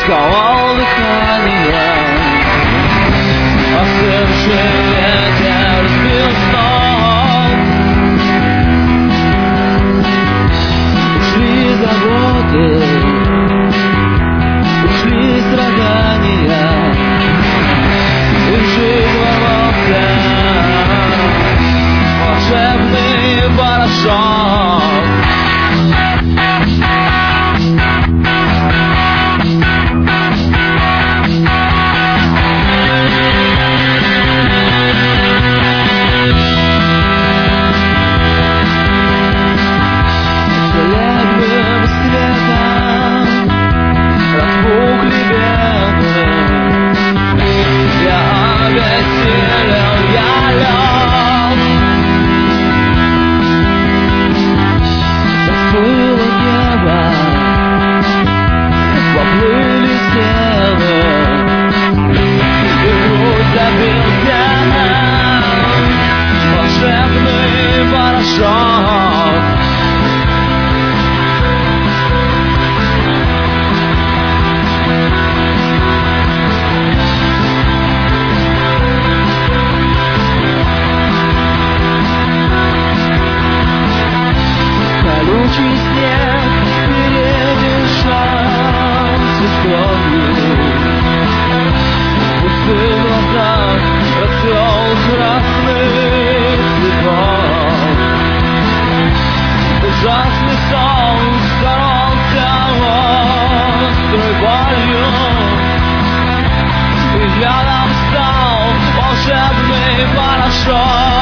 сковал дыхание, остывший ветер сбил с ног. Ушли заботы, ушли страдания, и жизнь ворвался волшебный порошок. Волшебный порошок. Колючий снег перемешался с кровью, в пустых глазах расцвел красный цветок. Ужасный сон боролся острой болью, и рядом стал волшебный порошок.